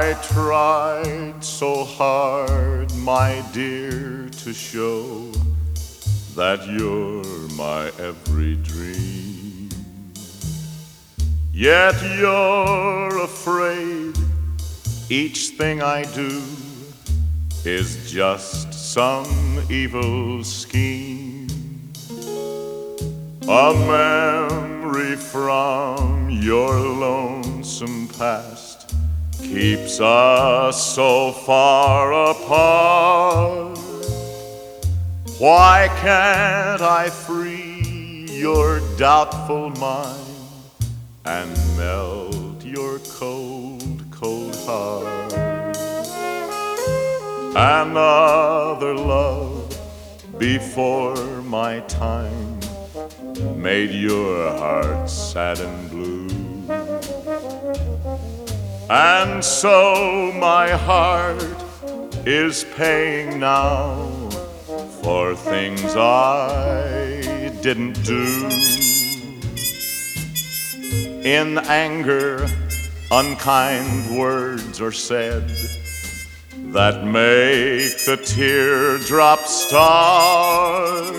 I tried so hard, my dear, to show that you're my every dream. Yet you're afraid each thing I do is just some evil scheme. A memory from your lonesome past keeps us so far apart. Why can't I free your doubtful mind and melt your cold, cold heart? Another love before my time made your heart sad and blue. And so my heart is paying now for things I didn't do. In anger, unkind words are said that make the teardrop start.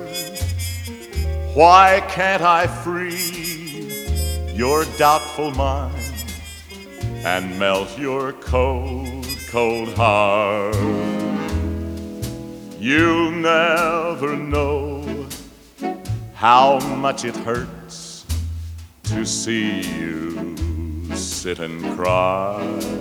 Why can't I free your doubtful mind and melt your cold, cold heart? You'll never know how much it hurts to see you sit and cry.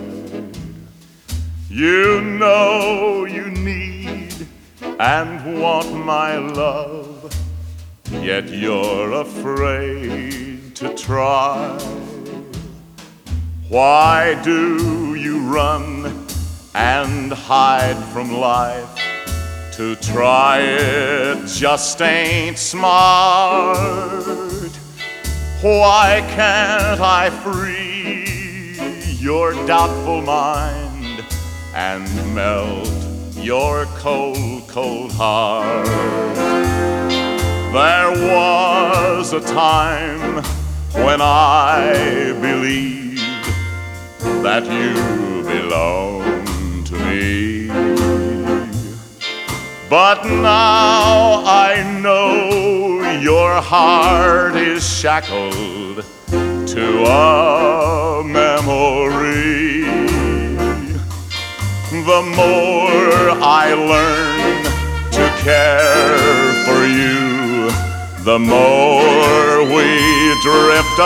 You know you need and want my love, yet you're afraid to try. Why do you run and hide from life? To try it just ain't smart. Why can't I free your doubtful mind and melt your cold, cold heart? There was a time when I believed that you belonged to me, but now I know your heart is shackled to a memory. The more I learn to care for you, the more we drift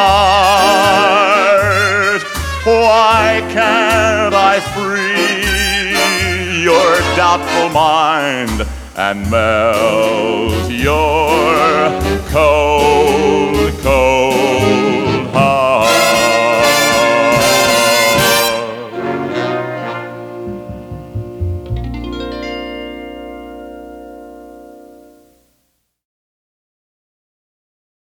apart. Why can't I free your doubtful mind and melt your cold